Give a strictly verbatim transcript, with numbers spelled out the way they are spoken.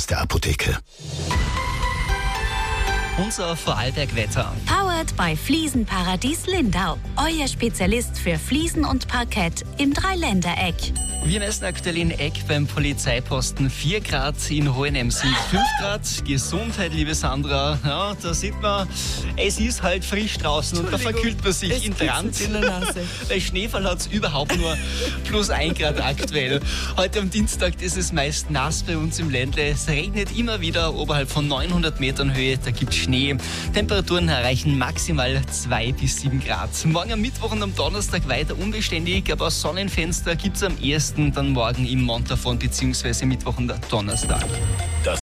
aus der Apotheke. Unser Vorarlberg-Wetter. Powered by Fliesenparadies Lindau. Euer Spezialist für Fliesen und Parkett im Dreiländereck. Wir messen aktuell in Eck beim Polizeiposten vier Grad, in Hohenems sind fünf Grad. Gesundheit, liebe Sandra. Ja, da sieht man, es ist halt frisch draußen und da verkühlt man sich in Trant. In der Nase. Bei Schneefall hat es überhaupt nur plus ein Grad aktuell. Heute am Dienstag ist es meist nass bei uns im Ländle. Es regnet immer wieder oberhalb von neunhundert Metern Höhe. Da gibt es Schnee. Temperaturen erreichen maximal zwei bis sieben Grad. Morgen am Mittwoch und am Donnerstag weiter unbeständig, aber Sonnenfenster gibt es am ersten dann morgen im Montafon bzw. Mittwoch und Donnerstag. Das